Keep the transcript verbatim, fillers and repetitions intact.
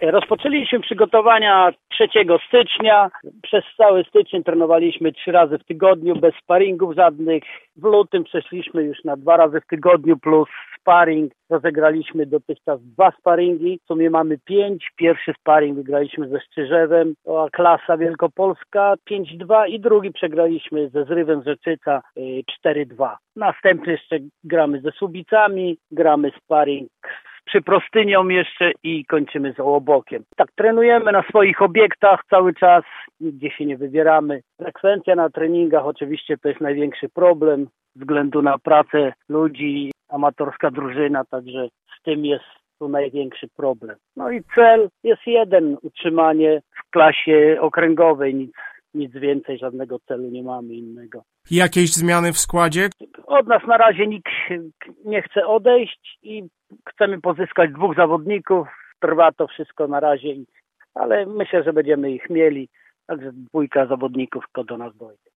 Rozpoczęliśmy przygotowania trzeciego stycznia. Przez cały styczeń trenowaliśmy trzy razy w tygodniu, bez sparingów żadnych. W lutym przeszliśmy już na dwa razy w tygodniu plus sparring. Rozegraliśmy dotychczas dwa sparingi. W sumie mamy pięć. Pierwszy sparring wygraliśmy ze Szczyrzewem, to klasa wielkopolska pięć dwa i drugi przegraliśmy ze Zrywem Rzeczyca cztery dwa. Następnie jeszcze gramy ze Słubicami, gramy sparring przy Prostynią jeszcze i kończymy z Ołobokiem. Tak trenujemy na swoich obiektach cały czas, nigdzie się nie wybieramy. Frekwencja na treningach oczywiście to jest największy problem ze względu na pracę ludzi, amatorska drużyna, także z tym jest tu największy problem. No i cel jest jeden, utrzymanie w klasie okręgowej, nic, nic więcej, żadnego celu nie mamy innego. Jakieś zmiany w składzie? Od nas na razie nikt nie chce odejść i chcemy pozyskać dwóch zawodników. Trwa to wszystko na razie, ale myślę, że będziemy ich mieli. Także dwójka zawodników, kto do nas dojdzie.